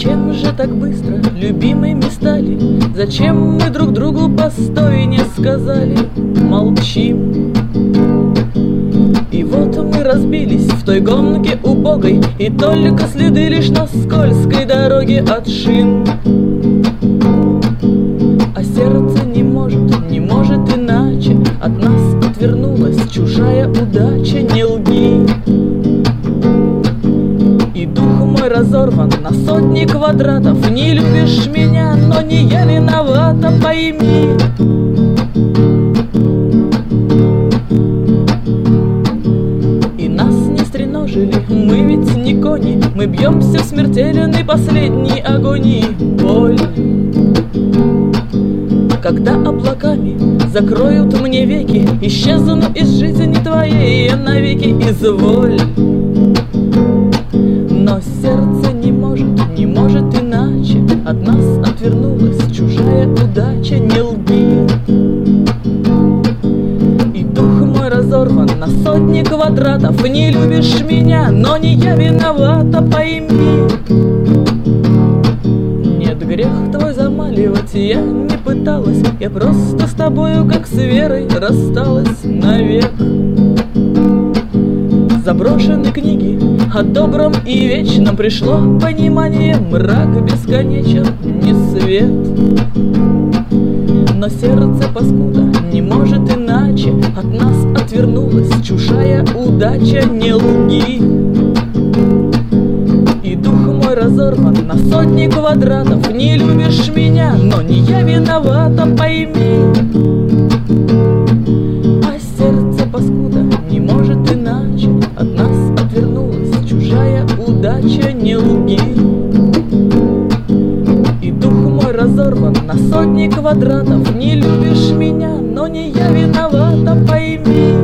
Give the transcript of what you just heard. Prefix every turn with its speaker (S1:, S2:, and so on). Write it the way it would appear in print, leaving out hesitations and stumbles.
S1: Зачем же так быстро любимыми стали? Зачем мы друг другу постой не сказали? Молчим. И вот мы разбились в той гонке убогой, и только следы лишь на скользкой дороге от шин. А сердце не может иначе, от нас отвернулась чужая удача, не лги. И дух мой разорван на сотни квадратов. Не любишь меня, но не я виновата, пойми. И нас не стреножили, мы ведь не кони. Мы бьемся в смертельной последней агонии. Боль, когда облаками закроют мне веки, исчезну из жизни твоей навеки, изволь. Но сердце не может иначе, от нас отвернулась чужая удача, не лги. И дух мой разорван на сотни квадратов. Не любишь меня, но не я виновата, пойми. Нет, грех твой замаливать я не пыталась, я просто с тобою, как с Верой, рассталась навек. Заброшены книги о добром и вечном, пришло понимание, мрак бесконечен, не свет. Но сердце паскуда не может иначе, от нас отвернулась чужая удача, не лги. И дух мой разорван на сотни квадратов. Не любишь меня, но не я виновата, пойми. А сердце паскуда не может иначе, от нас отвернулась чужая удача, не лги. И дух мой разорван на сотни квадратов. Не любишь меня, но не я виновата, пойми.